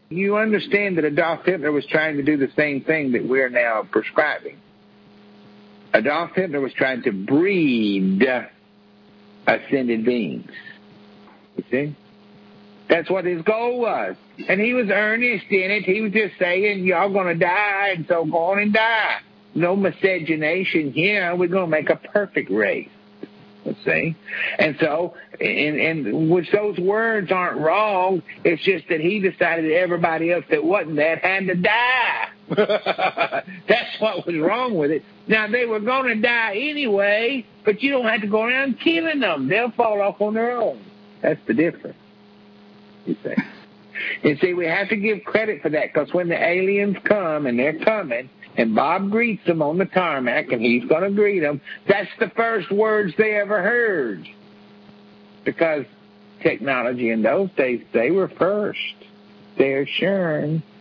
You understand that Adolf Hitler was trying to do the same thing that we're now prescribing. Adolf Hitler was trying to breed ascended beings. You see? That's what his goal was. And he was earnest in it. He was just saying, y'all going to die, and so go on and die. No miscegenation here. We're going to make a perfect race. Let's see. And so, and which those words aren't wrong. It's just that he decided that everybody else that wasn't that had to die. That's what was wrong with it. Now, they were going to die anyway, but you don't have to go around killing them. They'll fall off on their own. That's the difference, you see. And see, we have to give credit for that, because when the aliens come, and they're coming, and Bob greets them on the tarmac, and he's going to greet them, that's the first words they ever heard. Because technology in those days, they were first. They're sure.